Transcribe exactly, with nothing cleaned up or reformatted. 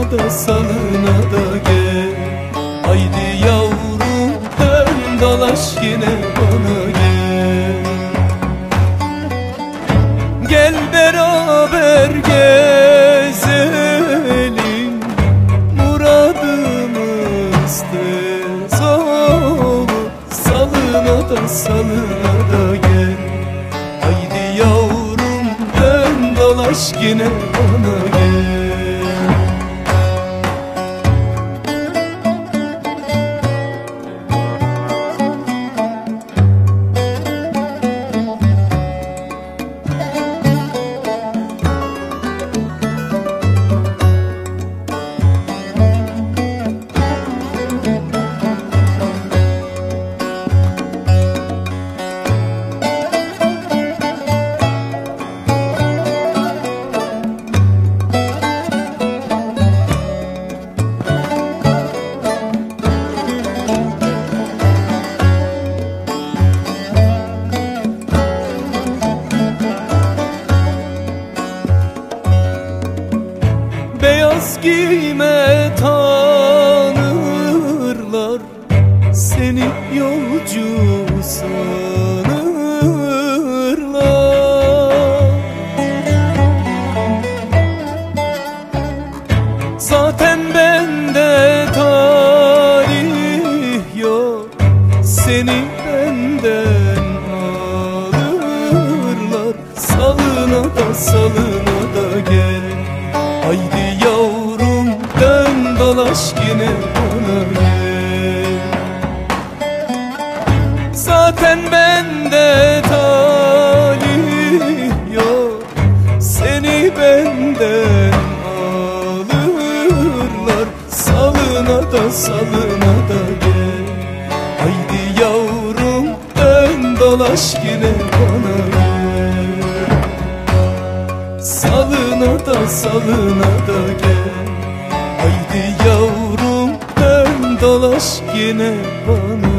da salına da gel. Haydi yavrum dön dolaş yine bana gel. Gel beraber gezelim, muradımız tez olur. Salına da salına da gel. Haydi yavrum dön dolaş yine bana gel. Beyaz giyme tanırlar, seni yolcu sanırlar. Zaten bende talih yok, seni benden alırlar. Salına da salına da gel. Haydi yavrum dön dolaş yine bana gel. Zaten bende talih yok, seni benden alırlar. Salına da salına da gel. Haydi yavrum dön dolaş yine bana gel. Salına da salına da gel. Haydi yavrum dön dolaş yine bana